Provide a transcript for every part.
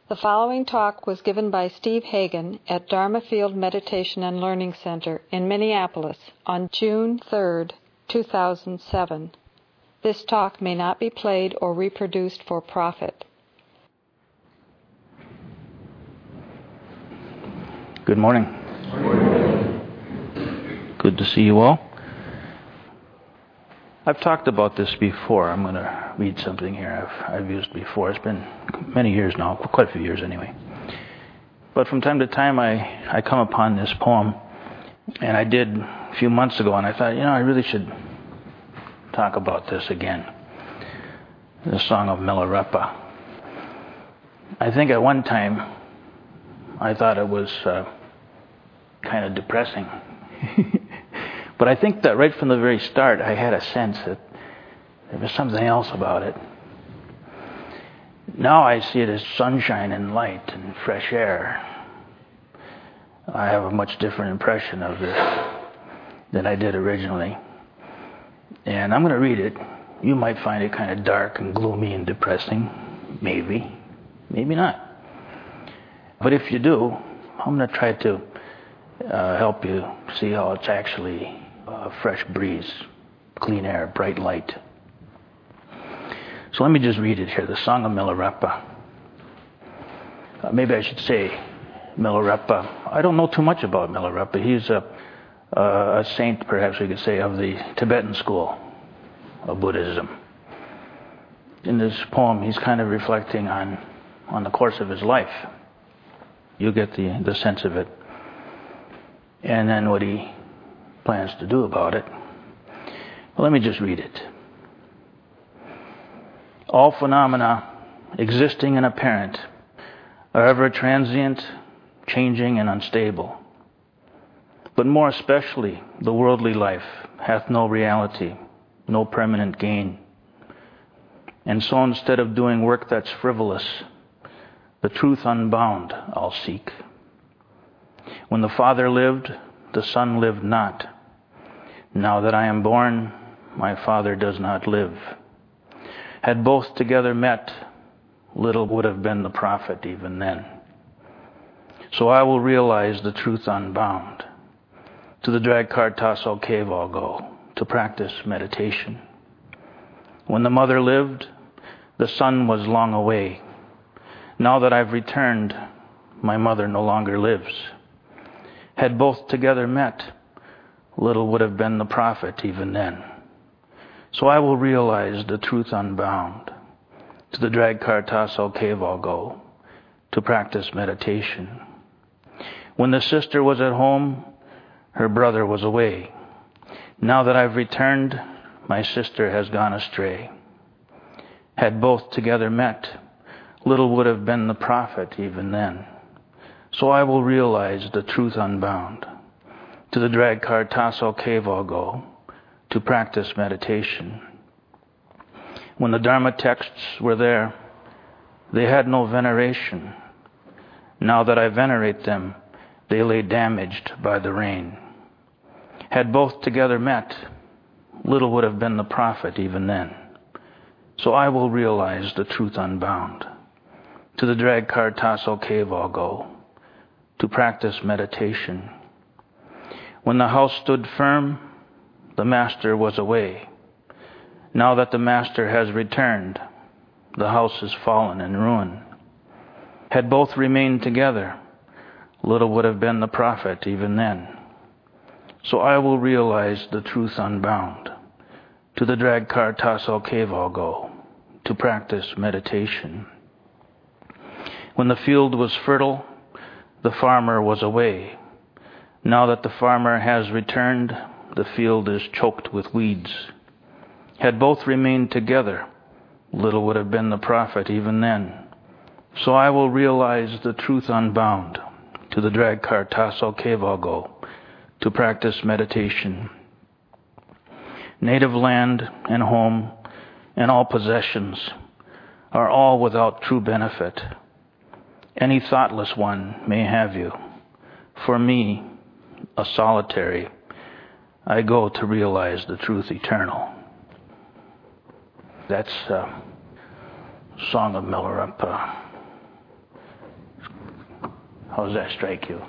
The following talk was given by Steve Hagen at Dharma Field Meditation and Learning Center in Minneapolis on June 3, 2007. This talk may not be played or reproduced for profit. Good morning. Good to see you all. I've talked about this before. I'm going to read something here I've used before. It's been many years now, quite a few years anyway. But from time to time I come upon this poem, and I did a few months ago, and I thought, I really should talk about this again. The Song of Milarepa. I think at one time I thought it was kind of depressing. But I think that right from the very start, I had a sense that there was something else about it. Now I see it as sunshine and light and fresh air. I have a much different impression of this than I did originally. And I'm going to read it. You might find it kind of dark and gloomy and depressing. Maybe. Maybe not. But if you do, I'm going to try to help you see how it's actually a fresh breeze, clean air, bright light. So let me just read it here, the Song of Milarepa. Maybe I should say Milarepa. I don't know too much about Milarepa. He's a saint, perhaps we could say, of the Tibetan school of Buddhism. In this poem, he's kind of reflecting on the course of his life. You get the sense of it. And then what he plans to do about it. Well, let me just read it. All phenomena existing and apparent are ever transient, changing, and unstable. But more especially, the worldly life hath no reality, no permanent gain. And so instead of doing work that's frivolous, the truth unbound I'll seek. When the Father lived, the Son lived not. Now that I am born, my Father does not live. Had both together met, little would have been the profit even then. So I will realize the truth unbound. To the Dragkar Tasso cave I'll go to practice meditation. When the mother lived, the son was long away. Now that I've returned, my mother no longer lives. Had both together met, little would have been the profit even then. So I will realize the truth unbound. To the Dragkar Tasso cave I'll go to practice meditation. When the sister was at home, her brother was away. Now that I've returned, my sister has gone astray. Had both together met, little would have been the profit even then. So I will realize the truth unbound. To the Dragkar Tasso cave I'll go to practice meditation. When the Dharma texts were there, they had no veneration. Now that I venerate them, they lay damaged by the rain. Had both together met, little would have been the profit even then. So I will realize the truth unbound. To the Dragkar Tasso cave I'll go to practice meditation. When the house stood firm, the master was away. Now that the master has returned, the house is fallen in ruin. Had both remained together, little would have been the profit even then. So I will realize the truth unbound. To the Dragkar Tasso cave I'll go to practice meditation. When the field was fertile, the farmer was away. Now that the farmer has returned, the field is choked with weeds. Had both remained together, little would have been the profit even then. So I will realize the truth unbound. To the Dragkar Tasso cave I'll go to practice meditation. Native land and home and all possessions are all without true benefit. Any thoughtless one may have you. For me, a solitary, I go to realize the truth eternal. That's Song of Milarepa. How does that strike you?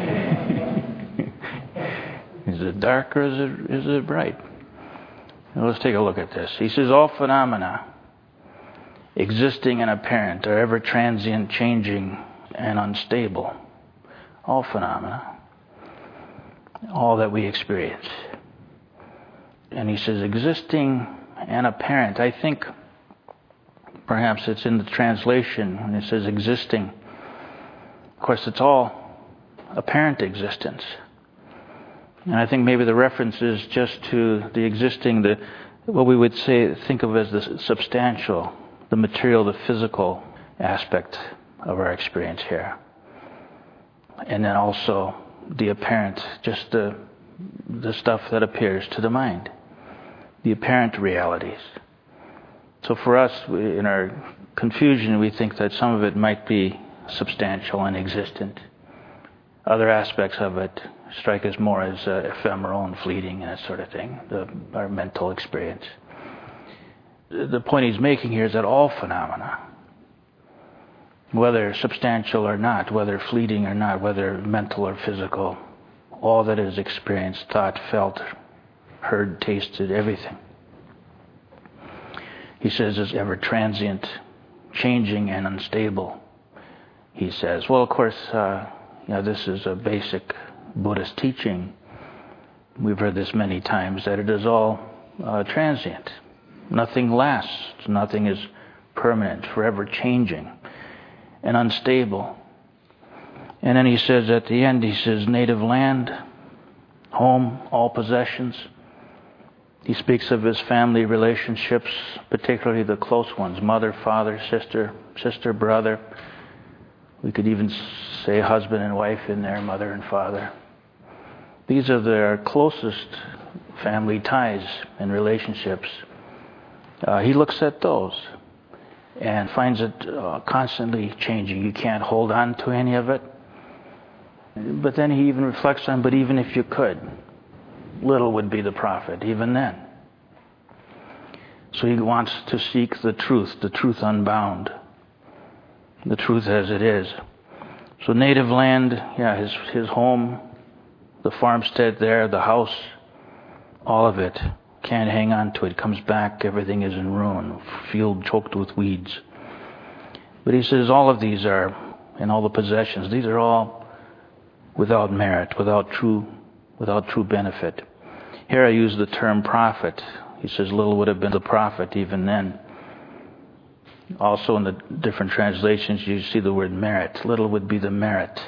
Is it dark or is it bright? Now let's take a look at this. He says, all phenomena existing and apparent are ever transient, changing, and unstable. All phenomena. All that we experience. And he says, existing and apparent. I think perhaps it's in the translation when it says existing. Of course, it's all apparent existence. And I think maybe the reference is just to the existing, what we would think of as the substantial, the material, the physical aspect of our experience here. And then also the apparent, just the stuff that appears to the mind, the apparent realities. So for us, in our confusion, we think that some of it might be substantial and existent. Other aspects of it strike us more as ephemeral and fleeting and that sort of thing, our mental experience. The point he's making here is that all phenomena, whether substantial or not, whether fleeting or not, whether mental or physical, all that is experienced, thought, felt, heard, tasted, everything, he says, is ever transient, changing, and unstable. He says, well, of course, this is a basic Buddhist teaching. We've heard this many times, that it is all transient. Nothing lasts. Nothing is permanent, forever changing and unstable. And then he says at the end, he says, native land, home, all possessions. He speaks of his family relationships, particularly the close ones, mother, father, sister, brother. We could even say husband and wife in there, mother and father. These are their closest family ties and relationships. He looks at those and finds it constantly changing. You can't hold on to any of it. But then he even reflects on, but even if you could, little would be the profit, even then. So he wants to seek the truth unbound, the truth as it is. So native land, his home, the farmstead there, the house, all of it, can't hang on to it, comes back, everything is in ruin, field choked with weeds. But he says all of these are, and all the possessions, these are all without merit, without true benefit. Here I use the term profit. He says little would have been the profit even then. Also in the different translations you see the word merit. Little would be the merit.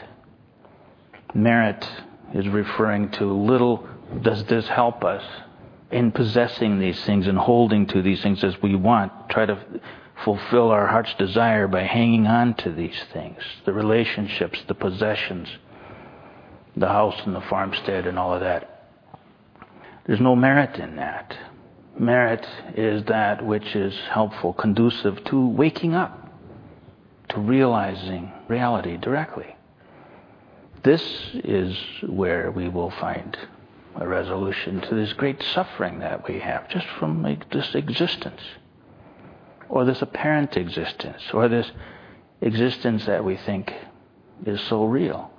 Merit is referring to little does this help us in possessing these things and holding to these things as we want. Try to fulfill our heart's desire by hanging on to these things. The relationships, the possessions, the house and the farmstead and all of that. There's no merit in that. Merit is that which is helpful, conducive to waking up, to realizing reality directly. This is where we will find a resolution to this great suffering that we have just from this existence, or this apparent existence, or this existence that we think is so real.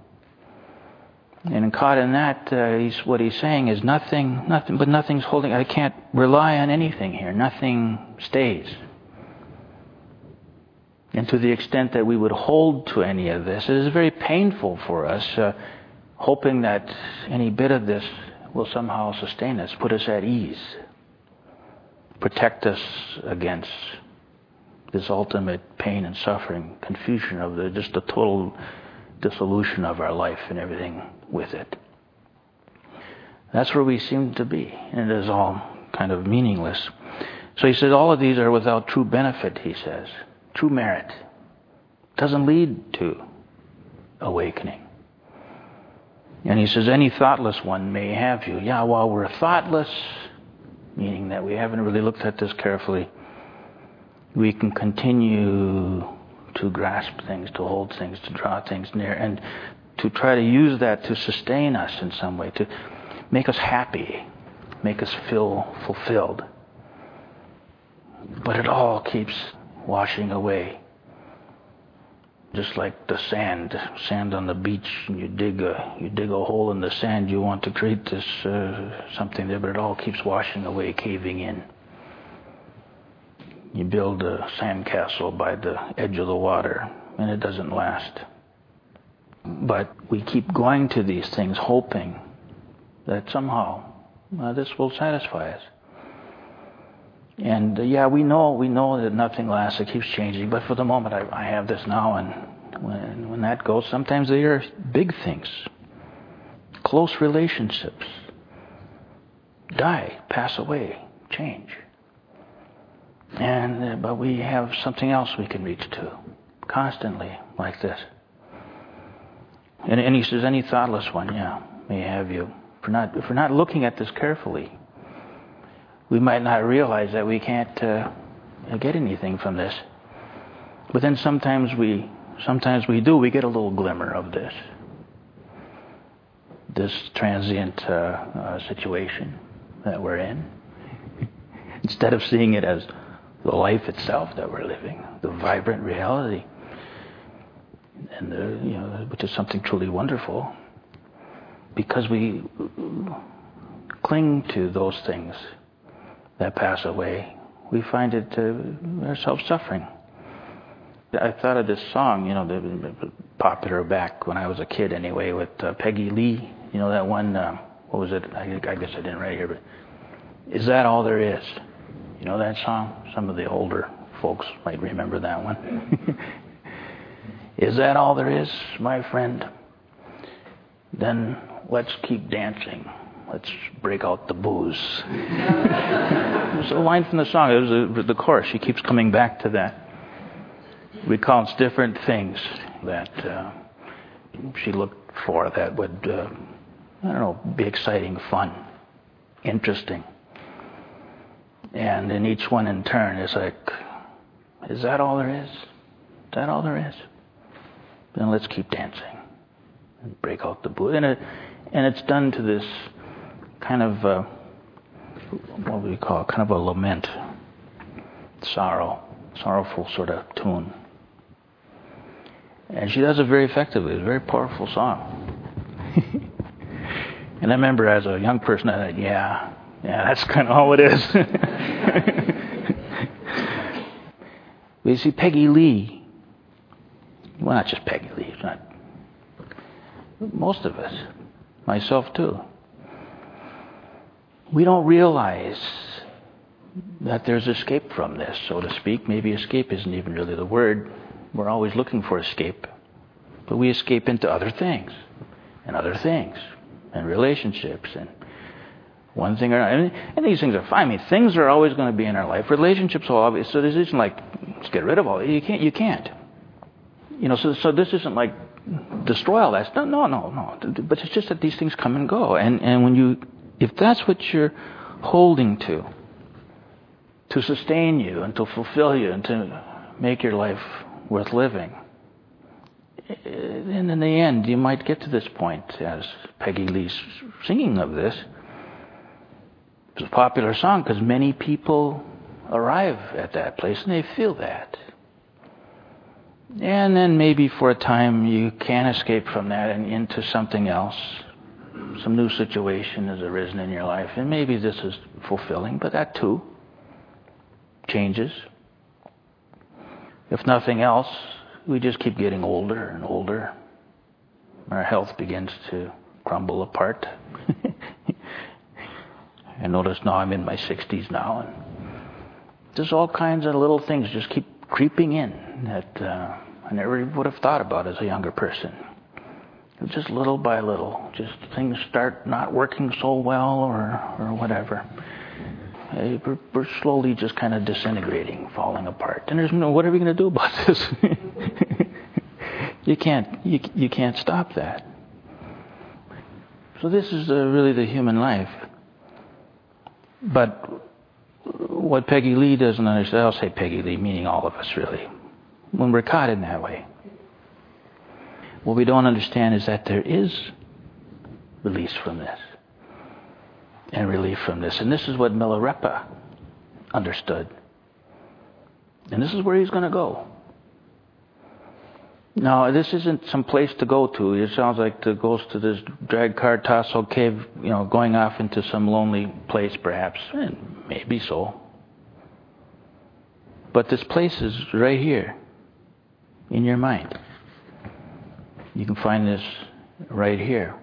And caught in that, what he's saying is nothing's holding. I can't rely on anything here. Nothing stays. And to the extent that we would hold to any of this, it is very painful for us, hoping that any bit of this will somehow sustain us, put us at ease, protect us against this ultimate pain and suffering, confusion of just the total dissolution of our life and everything with it. That's where we seem to be, and it is all kind of meaningless. So he says all of these are without true benefit, he says. True merit. Doesn't lead to awakening. And he says any thoughtless one may have you. Yeah, while we're thoughtless, meaning that we haven't really looked at this carefully, we can continue to grasp things, to hold things, to draw things near, and to try to use that to sustain us in some way, to make us happy, make us feel fulfilled. But it all keeps washing away. Just like the sand on the beach, and you dig a hole in the sand. You want to create this something there, but it all keeps washing away, caving in. You build a sandcastle by the edge of the water, and it doesn't last. But we keep going to these things, hoping that somehow this will satisfy us. And we know that nothing lasts. It keeps changing. But for the moment, I have this now, and when that goes, sometimes they are big things, close relationships, die, pass away, change. And but we have something else we can reach to, constantly like this. And he says, any thoughtless one, may have you. If we're not looking at this carefully, we might not realize that we can't get anything from this. But then sometimes we do. We get a little glimmer of this transient situation that we're in. Instead of seeing it as the life itself that we're living, the vibrant reality, and which is something truly wonderful, because we cling to those things that pass away, we find it ourselves suffering. I thought of this song, popular back when I was a kid anyway, with Peggy Lee. That one, what was it? I guess I didn't write here, but Is That All There Is? You know that song? Some of the older folks might remember that one. Is that all there is, my friend? Then let's keep dancing. Let's break out the booze. It's a line from the song. It was the chorus. She keeps coming back to that. Recounts different things that she looked for that would, be exciting, fun, interesting. And in each one in turn, it's like, is that all there is? Is that all there is? Then let's keep dancing and break out the booze. And it's done to this kind of, what we call, kind of a lament, sorrowful sort of tune. And she does it very effectively. It's a very powerful song. And I remember as a young person, I thought, that's kind of all it is. But you see, Peggy Lee, well, not just Peggy Lee, it's not, most of us, myself too, we don't realize that there's escape from this, so to speak. Maybe escape isn't even really the word. We're always looking for escape. But we escape into other things, and relationships, and one thing or another. And these things are fine. I mean, things are always going to be in our life. Relationships are always, so this isn't like, let's get rid of all. You can't. So this isn't like, destroy all that stuff. No. But it's just that these things come and go. And if that's what you're holding to sustain you and to fulfill you and to make your life worth living, and in the end, you might get to this point, as Peggy Lee's singing of this. It's a popular song because many people arrive at that place and they feel that. And then maybe for a time you can escape from that and into something else. Some new situation has arisen in your life, and maybe this is fulfilling, but that too changes. If nothing else, we just keep getting older and older. Our health begins to crumble apart. I notice now I'm in my 60s now, and there's all kinds of little things just keep creeping in that I never would have thought about as a younger person. Just little by little, just things start not working so well or whatever. We're slowly just kind of disintegrating, falling apart. And there's what are we going to do about this? You can't stop that. So this is really the human life. But what Peggy Lee doesn't understand, I'll say Peggy Lee, meaning all of us really, when we're caught in that way, what we don't understand is that there is release from this and relief from this. And this is what Milarepa understood. And this is where he's going to go. No, this isn't some place to go to. It sounds like the ghost of this Dragcar Tasso cave, going off into some lonely place perhaps. And maybe so. But this place is right here in your mind. You can find this right here.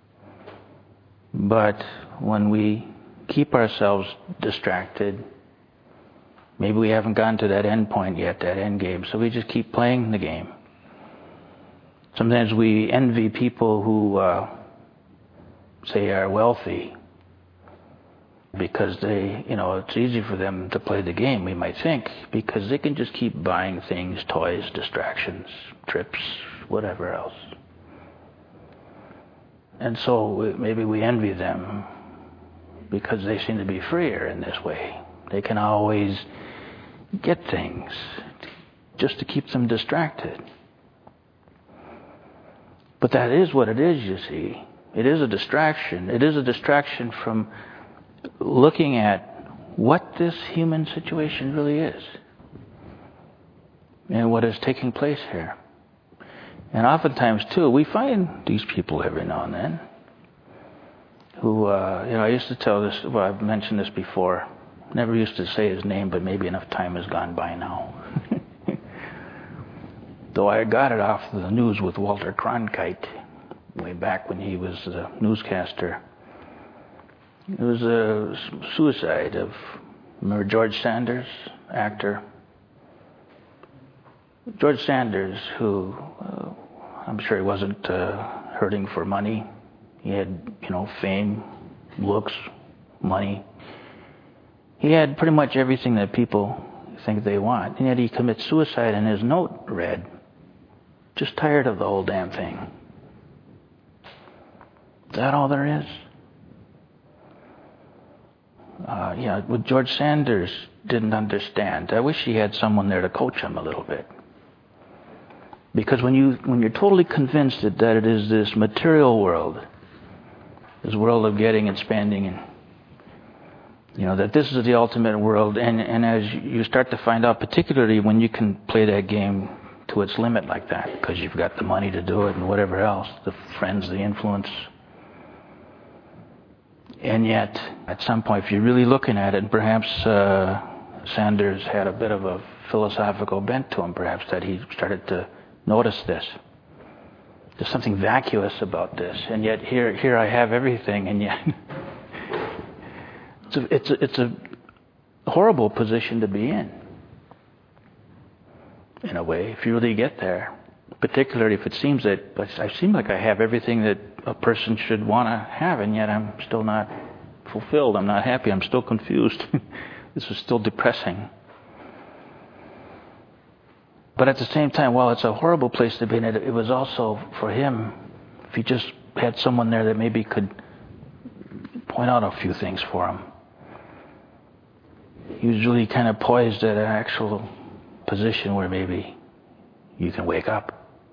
But when we keep ourselves distracted, maybe we haven't gotten to that end point yet, that end game, so we just keep playing the game. Sometimes we envy people who, say, are wealthy because it's easy for them to play the game, we might think, because they can just keep buying things, toys, distractions, trips, whatever else. And so maybe we envy them because they seem to be freer in this way. They can always get things just to keep them distracted. But that is what it is, you see. It is a distraction. It is a distraction from looking at what this human situation really is and what is taking place here. And oftentimes, too, we find these people every now and then who, I used to tell this, well, I've mentioned this before. Never used to say his name, but maybe enough time has gone by now. Though I got it off the news with Walter Cronkite way back when he was a newscaster. It was a suicide of, remember George Sanders, actor? George Sanders, who I'm sure he wasn't hurting for money. He had, fame, looks, money. He had pretty much everything that people think they want. And yet he commits suicide, and his note read, "Just tired of the whole damn thing." Is that all there is? What George Sanders didn't understand. I wish he had someone there to coach him a little bit. Because when you're totally convinced that it is this material world, this world of getting and spending, and that this is the ultimate world, and as you start to find out, particularly when you can play that game to its limit like that, because you've got the money to do it and whatever else, the friends, the influence. And yet, at some point, if you're really looking at it, and perhaps Sanders had a bit of a philosophical bent to him, perhaps, that he started to notice this. There's something vacuous about this, and yet here I have everything, and yet it's a horrible position to be in a way, if you really get there. Particularly if it seems that I seem like I have everything that a person should want to have, and yet I'm still not fulfilled. I'm not happy. I'm still confused. This is still depressing. But at the same time, while it's a horrible place to be in, it was also for him, if he just had someone there that maybe could point out a few things for him. He was really kind of poised at an actual position where maybe you can wake up.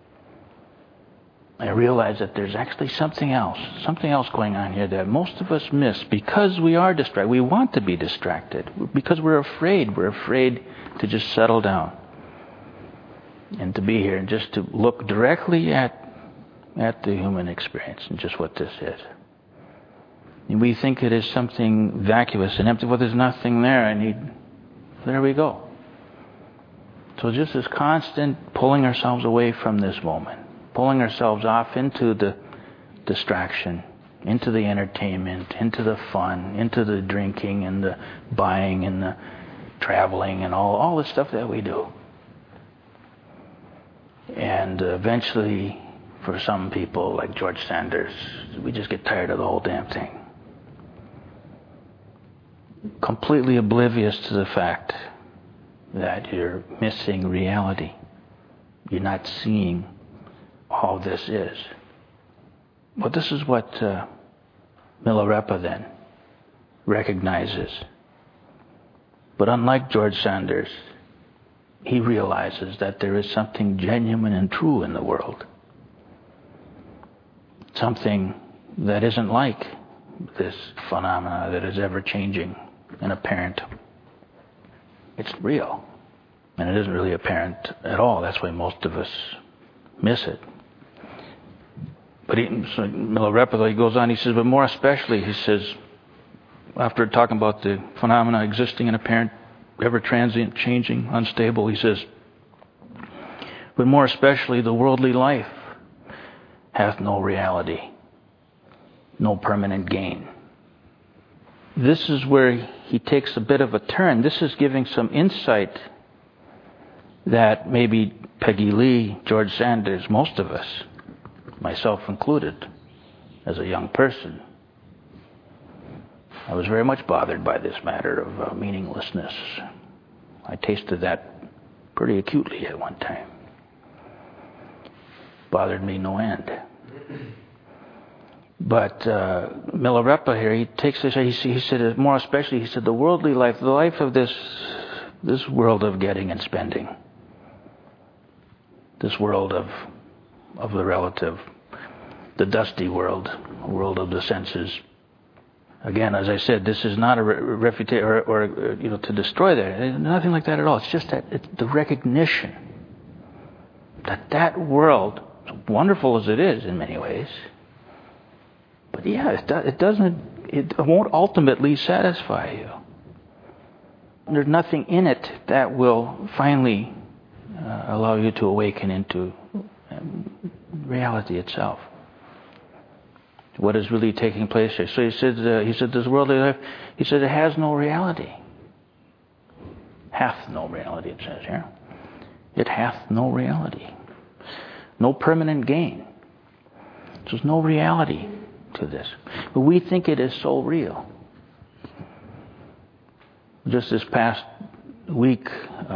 I realize that there's actually something else going on here that most of us miss because we are distracted. We want to be distracted because we're afraid. We're afraid to just settle down and to be here and just to look directly at the human experience and just what this is. And we think it is something vacuous and empty. Well, there's nothing there. There we go. So just this constant pulling ourselves away from this moment, pulling ourselves off into the distraction, into the entertainment, into the fun, into the drinking and the buying and the traveling and all the stuff that we do. And eventually, for some people like George Sanders, we just get tired of the whole damn thing. Completely oblivious to the fact that you're missing reality. You're not seeing all this is. Well, this is what Milarepa then recognizes. But unlike George Sanders, he realizes that there is something genuine and true in the world. Something that isn't like this phenomena that is ever changing and apparent. It's real. And it isn't really apparent at all. That's why most of us miss it. But Milarepa, he goes on, he says, but more especially, he says, after talking about the phenomena existing and apparent, ever transient, changing, unstable, he says, but more especially the worldly life hath no reality, no permanent gain. This is where he takes a bit of a turn. This is giving some insight that maybe Peggy Lee, George Sanders, most of us, myself included, as a young person, I was very much bothered by this matter of meaninglessness. I tasted that pretty acutely at one time. Bothered me no end. But Milarepa here, he takes this, he said, more especially, he said, the worldly life, the life of this world of getting and spending, this world of the relative, the dusty world, a world of the senses. Again, as I said, this is not a refutation or to destroy that. Nothing like that at all. It's just that it's the recognition that world, as wonderful as it is in many ways, but yeah, it won't ultimately satisfy you. There's nothing in it that will finally allow you to awaken into reality itself. What is really taking place here? So he said, this worldly life, he said, it has no reality. Hath no reality, it says here. It hath no reality. No permanent gain. So there's no reality to this. But we think it is so real. Just this past week,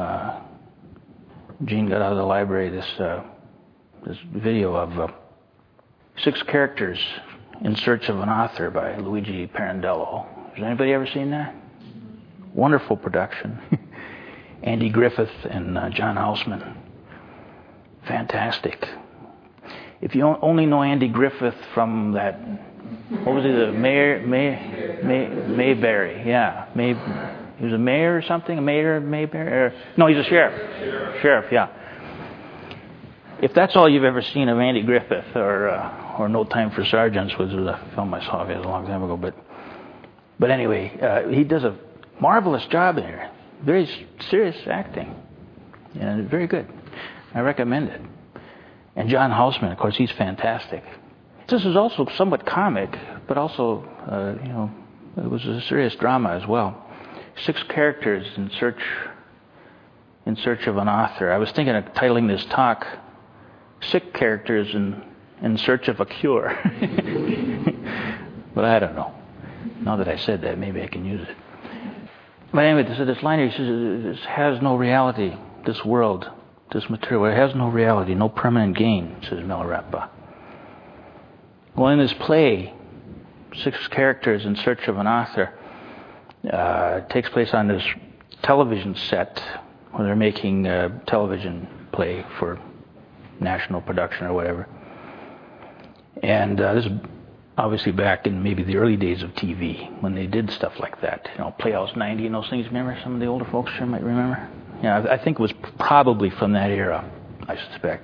Gene got out of the library this video of 6 characters in search of an author by Luigi Pirandello. Has anybody ever seen that? Wonderful production. Andy Griffith and John Houseman. Fantastic. If you only know Andy Griffith from that, what was he, the Mayberry? Yeah, he was a mayor or something. A mayor, Mayberry? No, he's a sheriff. Sheriff, yeah. If that's all you've ever seen of Andy Griffith, or No Time for Sergeants, which was a film I saw a long time ago, but anyway, he does a marvelous job here. Very serious acting, and very good. I recommend it. And John Houseman, of course, he's fantastic. This is also somewhat comic, but also, it was a serious drama as well. 6 characters in search of an author. I was thinking of titling this talk, 6 characters in search of a cure. But I don't know. Now that I said that, maybe I can use it. But anyway, this line here, he says, this has no reality, this world, this material. It has no reality, no permanent gain, says Milarepa. Well, in this play, 6 characters in search of an author, takes place on this television set where they're making a television play for national production or whatever. And this is obviously back in maybe the early days of TV when they did stuff like that. Playhouse 90 and those things. Remember? Some of the older folks here might remember. Yeah, I think it was probably from that era, I suspect.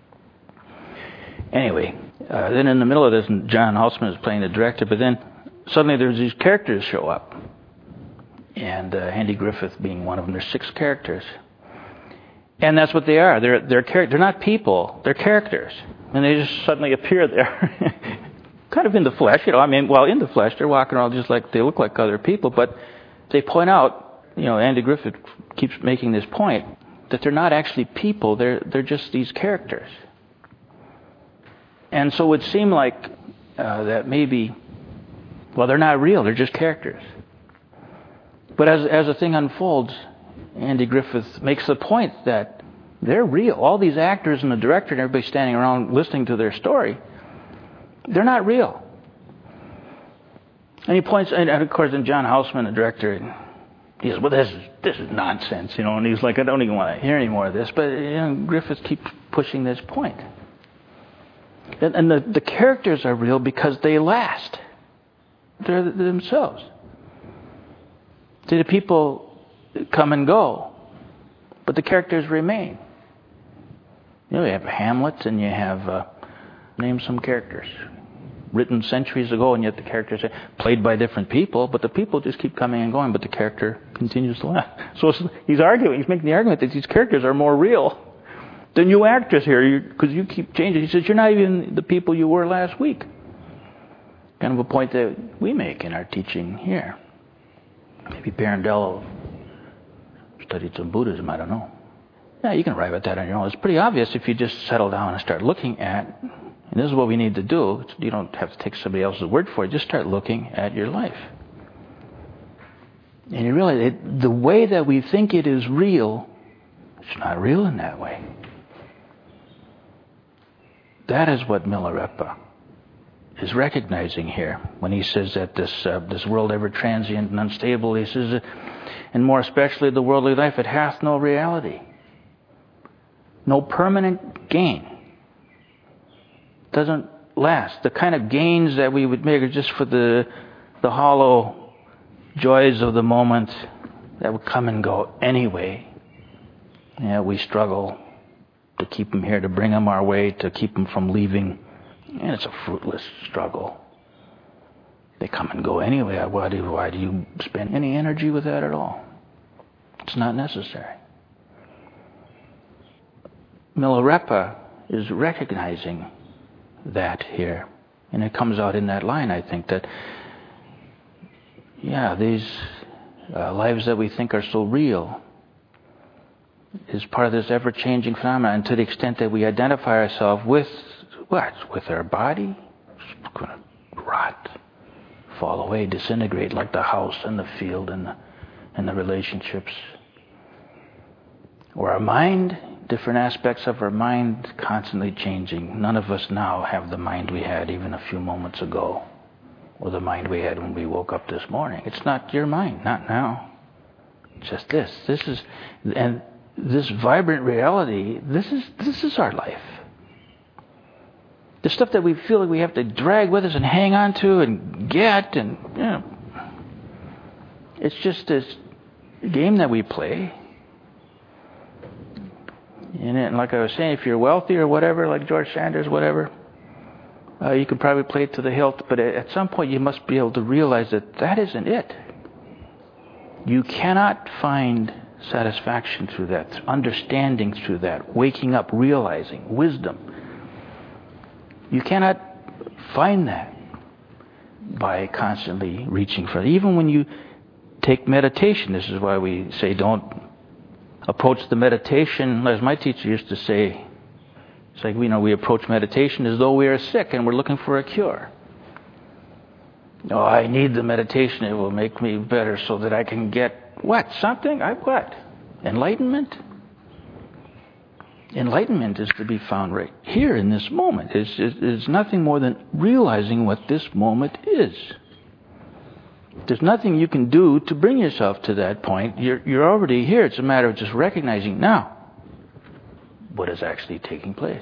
Anyway, then in the middle of this, John Houseman is playing the director, but then suddenly there's these characters show up. And Andy Griffith being one of them. There's 6 characters. And that's what they are. They're not people. They're characters. And they just suddenly appear there. Kind of in the flesh, in the flesh. They're walking around just like they look like other people. But they point out, Andy Griffith keeps making this point, that they're not actually people. They're just these characters. And so it would seem like that maybe, they're not real. They're just characters. But as the thing unfolds, Andy Griffith makes the point that they're real. All these actors and the director and everybody standing around listening to their story, they're not real. And he points, and of course, then John Houseman, the director, he says, this is nonsense, and he's like, I don't even want to hear any more of this. But Griffith keeps pushing this point. And the characters are real because they last. They're themselves. The people come and go, but the characters remain. You have Hamlet, and you have name some characters written centuries ago, and yet the characters are played by different people, but the people just keep coming and going, but the character continues to last. So he's making the argument that these characters are more real than you actors here, because you keep changing. He says, you're not even the people you were last week. Kind of a point that we make in our teaching here. Maybe Pirandello studied some Buddhism, I don't know. Yeah, you can arrive at that on your own. It's pretty obvious if you just settle down and start looking at, and this is what we need to do. You don't have to take somebody else's word for it. Just start looking at your life. And you realize the way that we think it is real, it's not real in that way. That is what Milarepa is recognizing here when he says that this world ever transient and unstable, he says, and more especially the worldly life, it hath no reality, no permanent gain. Doesn't last. The kind of gains that we would make are just for the hollow joys of the moment that would come and go anyway. Yeah, we struggle to keep them here, to bring them our way, to keep them from leaving. And it's a fruitless struggle. They come and go anyway. Why do you spend any energy with that at all? It's not necessary. Milarepa is recognizing that here. And it comes out in that line, I think, that, these lives that we think are so real is part of this ever-changing phenomenon. And to the extent that we identify ourselves with what? With our body, it's going to rot, fall away, disintegrate like the house and the field and the relationships. Or our mind, different aspects of our mind constantly changing. None of us now have the mind we had even a few moments ago, or the mind we had when we woke up this morning. It's not your mind, not now. It's just this. And this vibrant reality, this is our life. The stuff that we feel like we have to drag with us and hang on to and get, and it's just this game that we play. And like I was saying, if you're wealthy or whatever, like George Sanders, whatever, you could probably play it to the hilt. But at some point, you must be able to realize that isn't it. You cannot find satisfaction through that, understanding through that, waking up, realizing, wisdom. You cannot find that by constantly reaching for it. Even when you take meditation, this is why we say don't approach the meditation, as my teacher used to say, it's like, we approach meditation as though we are sick and we're looking for a cure. Oh, I need the meditation, it will make me better so that I can get what? Something? What? Enlightenment? Enlightenment is to be found right here in this moment. It's nothing more than realizing what this moment is. There's nothing you can do to bring yourself to that point. You're already here. It's a matter of just recognizing now what is actually taking place.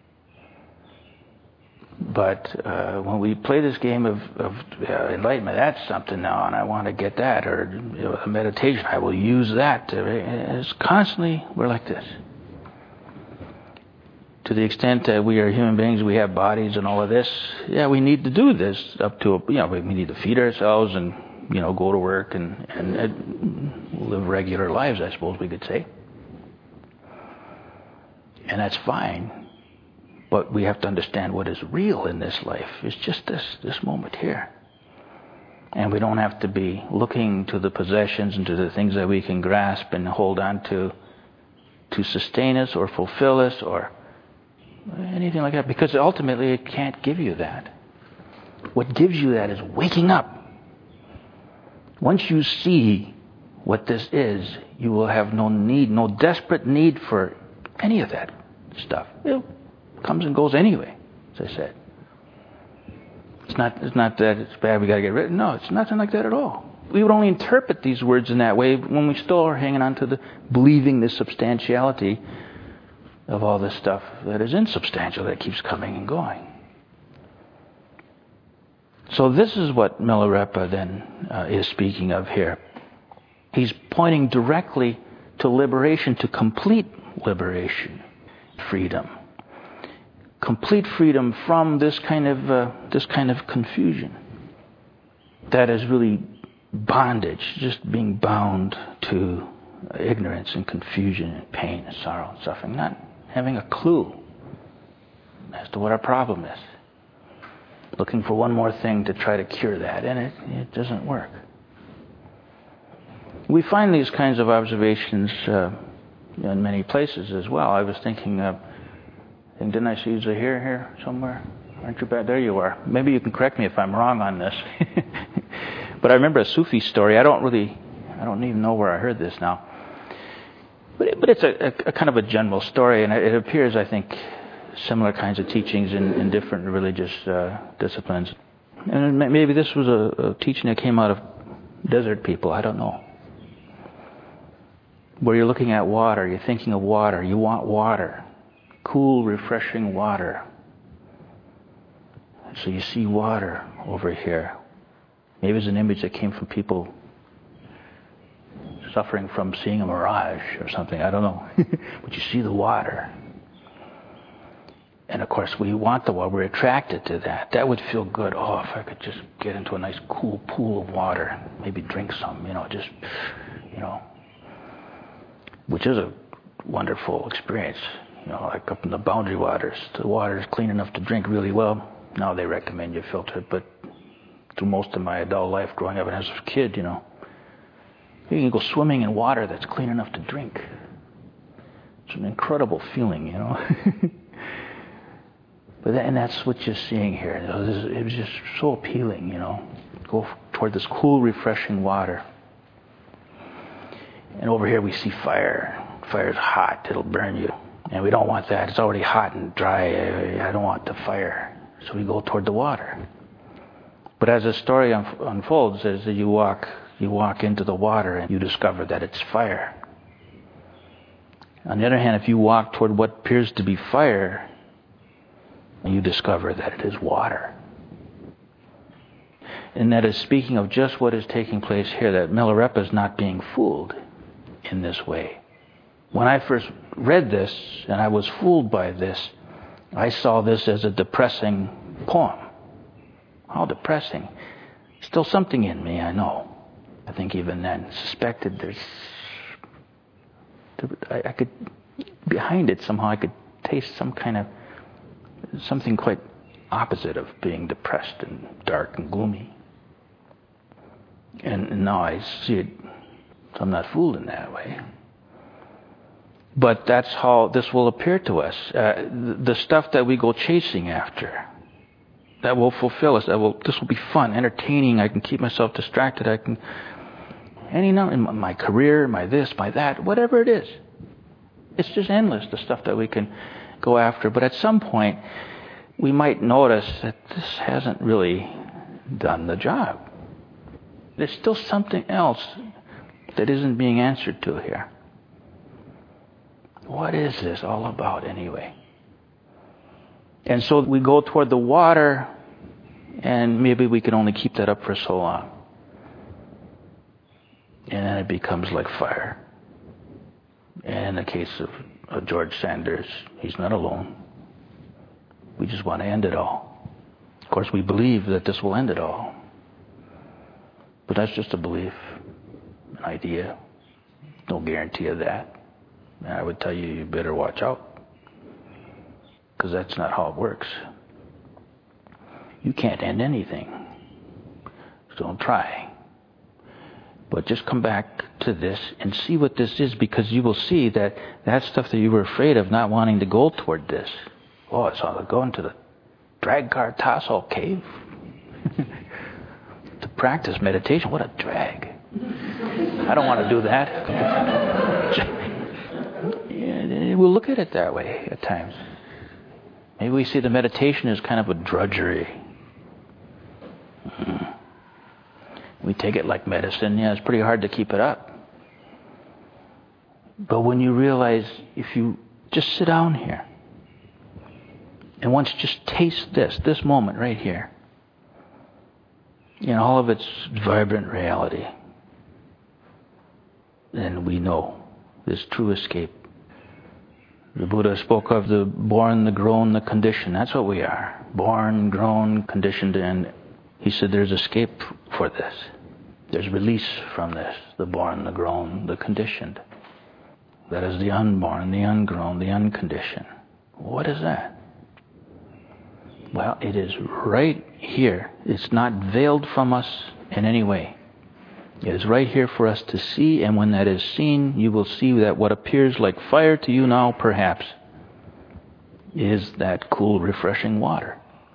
But when we play this game of enlightenment, that's something now, and I want to get that, or meditation, I will use that. It's constantly, we're like this. To the extent that we are human beings, we have bodies and all of this. Yeah, we need to do this up to we need to feed ourselves and go to work and live regular lives, I suppose we could say. And that's fine. But we have to understand what is real in this life. It's just this moment here. And we don't have to be looking to the possessions and to the things that we can grasp and hold on to sustain us or fulfill us or anything like that, because ultimately it can't give you that. What gives you that is waking up. Once you see what this is, you will have no desperate need for any of that stuff. It comes and goes anyway, as I said. It's not that it's bad, we got to get rid of it. No, it's nothing like that at all. We would only interpret these words in that way when we still are hanging on to believing the substantiality of all this stuff that is insubstantial, that keeps coming and going. So this is what Milarepa then is speaking of here. He's pointing directly to liberation, to complete liberation. freedom. Complete freedom from this kind of confusion. That is really bondage, just being bound to ignorance and confusion and pain and sorrow and suffering, not having a clue as to what our problem is. Looking for one more thing to try to cure that, and it doesn't work. We find these kinds of observations in many places as well. I was thinking, didn't I see Zahir here somewhere? Aren't you back? There you are. Maybe you can correct me if I'm wrong on this. But I remember a Sufi story. I don't even know where I heard this now. But it's a kind of a general story, and it appears, I think, similar kinds of teachings in different religious disciplines. And maybe this was a teaching that came out of desert people. I don't know. Where you're looking at water, you're thinking of water. You want water. Cool, refreshing water. So you see water over here. Maybe it's an image that came from people suffering from seeing a mirage or something. I don't know. But you see the water. And of course, we want the water. We're attracted to that. That would feel good. Oh, if I could just get into a nice, cool pool of water, maybe drink some, which is a wonderful experience. Like up in the Boundary Waters, the water is clean enough to drink really well. Now they recommend you filter it, but through most of my adult life growing up and as a kid, you can go swimming in water that's clean enough to drink. It's an incredible feeling, And that's what you're seeing here. It was just so appealing, Go toward this cool, refreshing water. And over here we see fire. Fire's hot. It'll burn you. And we don't want that. It's already hot and dry. I don't want the fire. So we go toward the water. But as the story unfolds, as you walk into the water and you discover that it's fire. On the other hand, if you walk toward what appears to be fire, and you discover that it is water. And that is speaking of just what is taking place here, that Milarepa is not being fooled in this way. When I first read this, and I was fooled by this, I saw this as a depressing poem. How depressing. Still something in me, I know. I think even then, suspected I could, behind it somehow, I could taste some kind of, something quite opposite of being depressed and dark and gloomy. And now I see it, so I'm not fooled in that way. But that's how this will appear to us. The stuff that we go chasing after, that will fulfill us. This will be fun, entertaining. I can keep myself distracted. In my career, my this, my that, whatever it is. It's just endless, the stuff that we can go after. But at some point, we might notice that this hasn't really done the job. There's still something else that isn't being answered to here. What is this all about anyway? And so we go toward the water, and maybe we can only keep that up for so long. And then it becomes like fire. And in the case of George Sanders, he's not alone. We just want to end it all. Of course, we believe that this will end it all. But that's just a belief, an idea. No guarantee of that. And I would tell you, you better watch out. Because that's not how it works. You can't end anything. So don't try. But just come back to this and see what this is, because you will see that stuff that you were afraid of, not wanting to go toward this. Oh, it's all going to the Dragkar Tassel cave to practice meditation. What a drag. I don't want to do that. We'll look at it that way at times. Maybe we see the meditation as kind of a drudgery. We take it like medicine. Yeah, it's pretty hard to keep it up. But when you realize, if you just sit down here, and once just taste this moment right here, in all of its vibrant reality, then we know this true escape, The Buddha spoke of the born, the grown, the conditioned. That's what we are. Born, grown, conditioned, and he said there's escape for this. There's release from this. The born, the grown, the conditioned. That is the unborn, the ungrown, the unconditioned. What is that? Well, it is right here. It's not veiled from us in any way. It is right here for us to see, and when that is seen, you will see that what appears like fire to you now, perhaps, is that cool, refreshing water.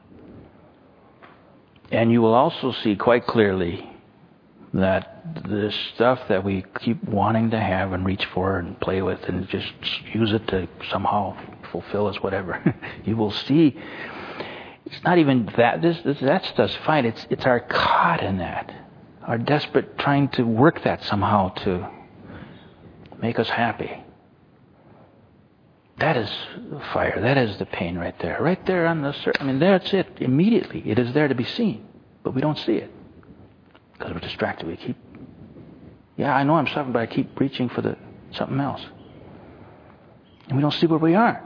And you will also see quite clearly that the stuff that we keep wanting to have and reach for and play with and just use it to somehow fulfill us, whatever, you will see it's not even that. That stuff's fine. It's our caught in that. Our desperate trying to work that somehow to make us happy. That is fire. That is the pain right there. Right there on the surface. I mean, that's it. Immediately. It is there to be seen. But we don't see it. Because we're distracted. We keep, I know I'm suffering, but I keep reaching for something else. And we don't see where we are.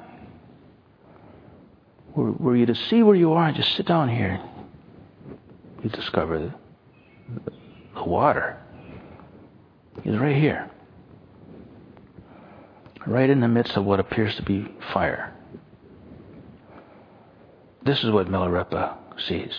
Were you to see where you are, just sit down here, you discover the water is right here. Right in the midst of what appears to be fire. This is what Milarepa sees.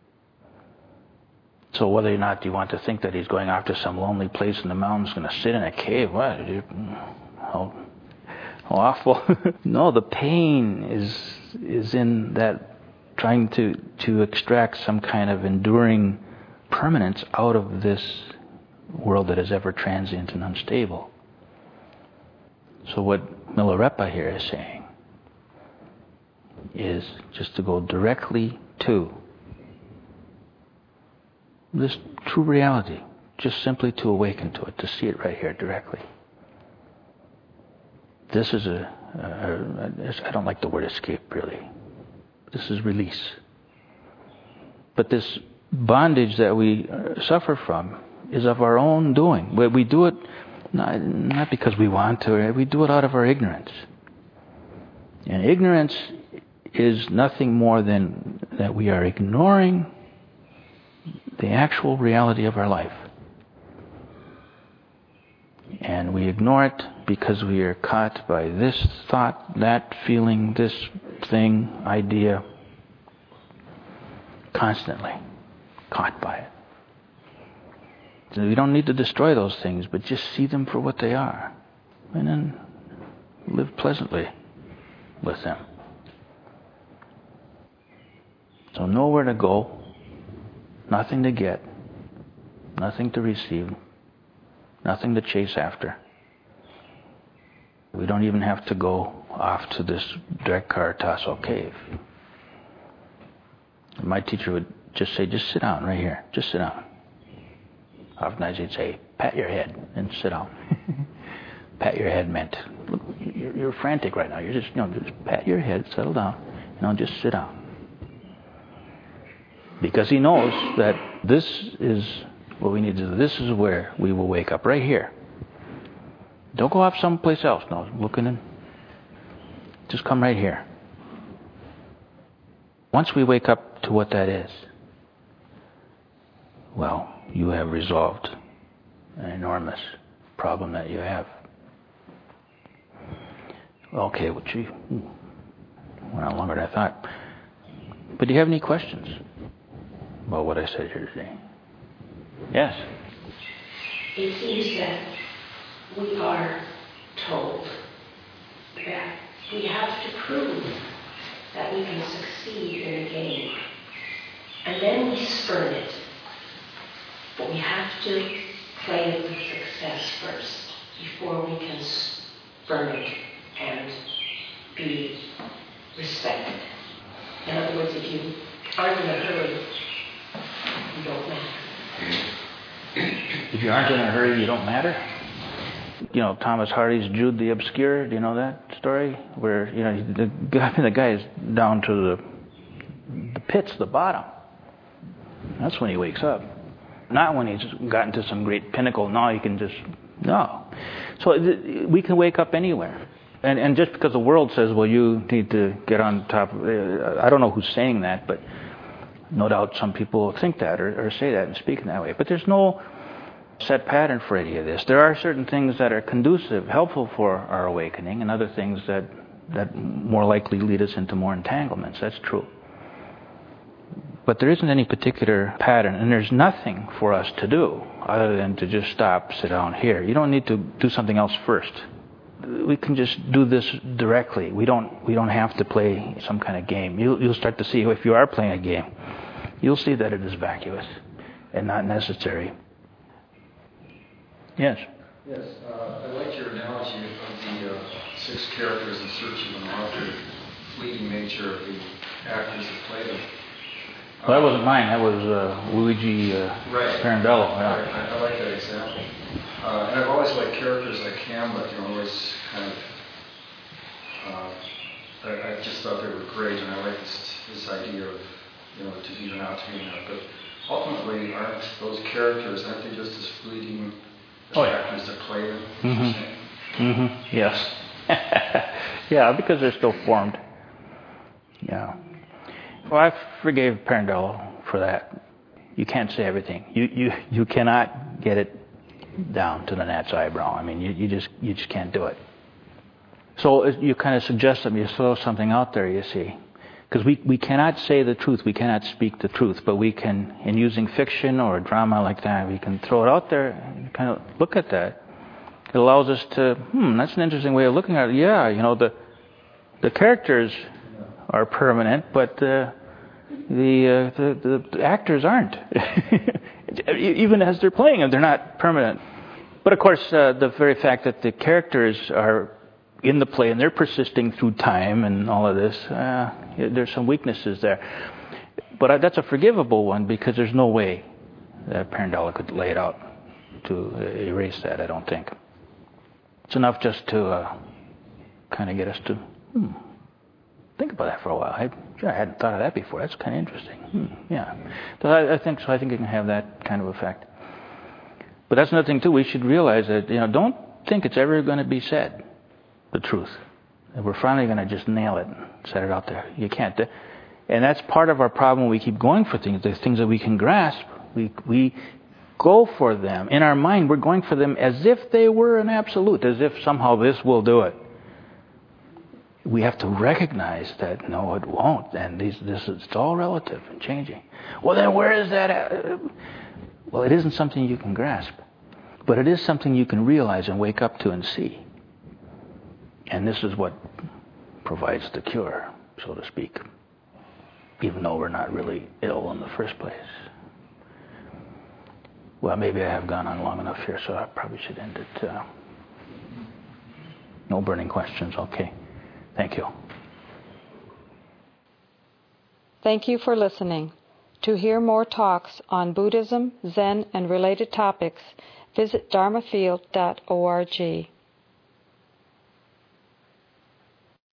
So whether or not you want to think that he's going off to some lonely place in the mountains, going to sit in a cave, what? How awful. No, the pain is in that trying to extract some kind of enduring permanence out of this world that is ever transient and unstable. So what Milarepa here is saying is just to go directly to this true reality, just simply to awaken to it, to see it right here directly. This is I don't like the word escape really. This is release. But this bondage that we suffer from is of our own doing. We do it not because we want to, we do it out of our ignorance. And ignorance is nothing more than that we are ignoring the actual reality of our life. And we ignore it because we are caught by this thought, that feeling, this thing, idea, constantly caught by it. So we don't need to destroy those things, but just see them for what they are. And then live pleasantly with them. So nowhere to go, nothing to get, nothing to receive, nothing to chase after. We don't even have to go off to this Drekar Tasso cave. My teacher would just say, just sit down right here. Just sit down. Oftentimes he'd say, pat your head and sit down. Pat your head meant, look, you're frantic right now. You're just, just pat your head, settle down, just sit down. Because he knows that this is what we need to do. This is where we will wake up, right here. Don't go off someplace else. No, looking in. Just come right here. Once we wake up to what that is, well, you have resolved an enormous problem that you have. Okay, well, gee, went on longer than I thought. But do you have any questions about what I said here today? Yes? It seems that we are told that we have to prove that we can succeed in a game. And then we spurn it. But we have to play it with success first before we can spurn it and be respected. In other words, if you aren't in a hurry, you don't matter. If you aren't in a hurry, you don't matter? Thomas Hardy's Jude the Obscure, do you know that story? Where, the guy is down to the pits, the bottom. That's when he wakes up. Not when he's gotten to some great pinnacle. Now he can just, no. So we can wake up anywhere. And just because the world says, well, you need to get on top of it, I don't know who's saying that, but no doubt some people think that or say that and speak in that way. But there's no set pattern for any of this. There are certain things that are conducive, helpful for our awakening, and other things that more likely lead us into more entanglements. That's true. But there isn't any particular pattern, and there's nothing for us to do other than to just stop, sit down here. You don't need to do something else first. We can just do this directly. We don't have to play some kind of game. You'll start to see, if you are playing a game, you'll see that it is vacuous and not necessary. Yes? Yes, I like your analogy of the 6 characters in search of an author, the fleeting nature of the actors that play them. Well, that wasn't mine. That was Luigi Pirandello. Yeah. Right. I like that example. And I've always liked characters like Hamlet. Always kind of. I just thought they were great, and I like this idea of to be or not to be not. But ultimately, aren't those characters they just as fleeting as actors that play them? Mm-hmm. Yes. Yeah, because they're still formed. Yeah. Well, I forgave Pirandello for that. You can't say everything. You cannot get it down to the gnat's eyebrow. I mean, you just can't do it. So you kind of suggest that you throw something out there, you see. Because we cannot say the truth. We cannot speak the truth. But we can, in using fiction or a drama like that, we can throw it out there and kind of look at that. It allows us to, that's an interesting way of looking at it. Yeah, the characters are permanent, but the actors aren't. Even as they're playing them, they're not permanent. But of course, the very fact that the characters are in the play and they're persisting through time and all of this, there's some weaknesses there. But that's a forgivable one because there's no way that Pirandello could lay it out to erase that, I don't think. It's enough just to kind of get us to think about that for a while. I hadn't thought of that before. That's kind of interesting. Yeah. So I think so. I think it can have that kind of effect. But that's another thing too. We should realize that don't think it's ever going to be said, the truth. That we're finally going to just nail it and set it out there. You can't. And that's part of our problem. We keep going for things. The things that we can grasp. We go for them in our mind. We're going for them as if they were an absolute, as if somehow this will do it. We have to recognize that no, it won't, and it's all relative and changing. Well, then where is that at? Well, it isn't something you can grasp, but it is something you can realize and wake up to and see. And this is what provides the cure, so to speak, even though we're not really ill in the first place. Well, maybe I have gone on long enough here, so I probably should end it. No burning questions, okay. Thank you. Thank you for listening. To hear more talks on Buddhism, Zen, and related topics, visit dharmafield.org.